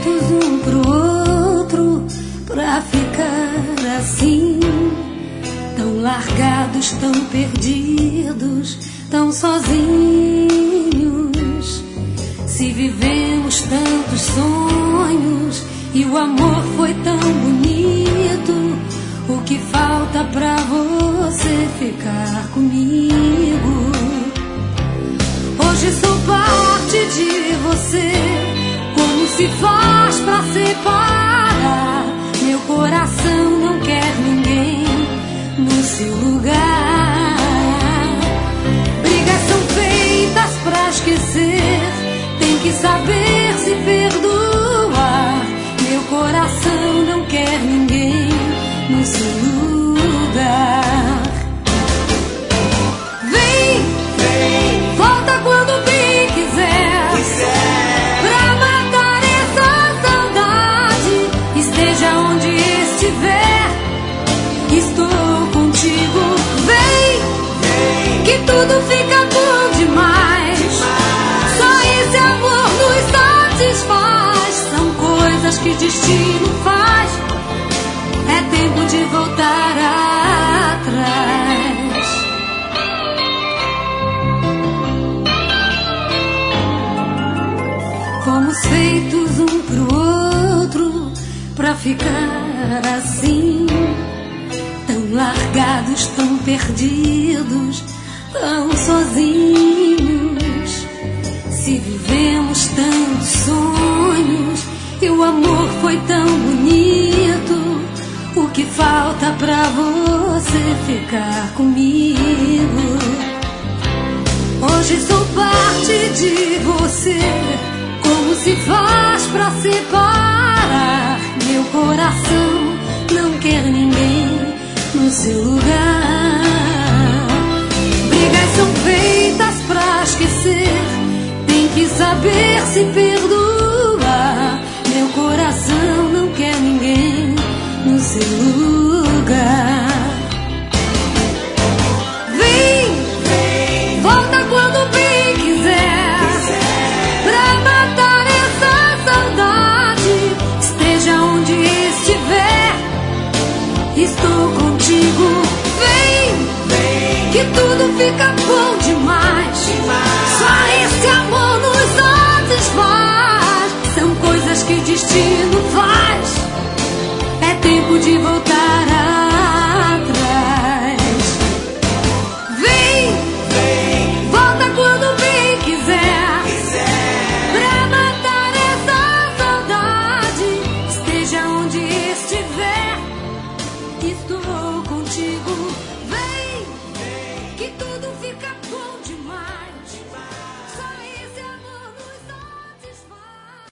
feitos um pro outro pra ficar assim, tão largados, tão perdidos, tão sozinhos. Se vivemos tantos sonhos e o amor foi tão bonito, o que falta pra você ficar comigo? Hoje sou parte de você, como se faz pra separar? Meu coração não quer ninguém no seu lugar. Brigas são feitas pra esquecer, tem que saber se perdoar. Meu coração não quer ninguém no seu lugar. Vem, volta quando bem quiser, pra matar essa saudade. Esteja onde estiver, estou contigo. Vem, que tudo fica bom demais. Só esse amor nos satisfaz. São coisas que destino faz. É tempo de voltar atrás. Fomos feitos um pro outro pra ficar assim, tão largados, tão perdidos, tão sozinhos. Se vivemos tantos sonhos e o amor foi tão bonito, o que falta pra você ficar comigo? Hoje sou parte de você, como se faz pra separar? Meu coração não quer ninguém no seu lugar. Brigas são feitas pra esquecer, tem que saber se perdoar. Meu coração não quer ninguém no seu lugar. Vem, volta quando bem quiser, pra matar essa saudade. Esteja onde estiver, estou contigo. Vem, que tudo fica bom demais. Só esse amor nos satisfaz. São coisas que destino faz. É tempo de voltar atrás. Vem, volta quando bem quiser, pra matar essa saudade. Esteja onde estiver, estou contigo. Vem, que tudo fica